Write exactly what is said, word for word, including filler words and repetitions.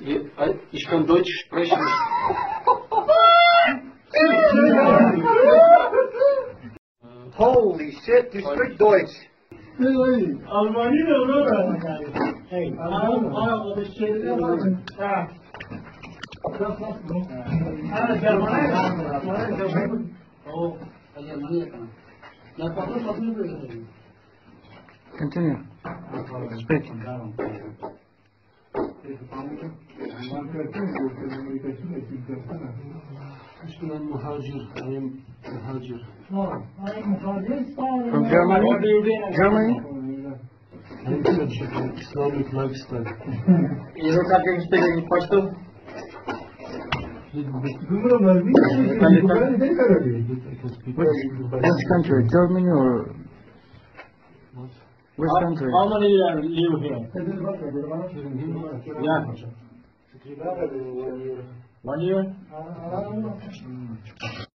Ich kann Deutsch sprechen. Holy shit, you speak Deutsch. Almanya ne olur? Hey, Alman Arap bir şey var. Ha. Ana Germanya. Oh, Almanya kana. Ya patron patron böyle. Continue. Speak. I'm muhajir. I am muhajir. From Germany? Germany? I'm Turkish. Islamic lifestyle. You don't have to speak in Pashto? Which, which country? Germany or which country? How many years live here? Yeah. One year.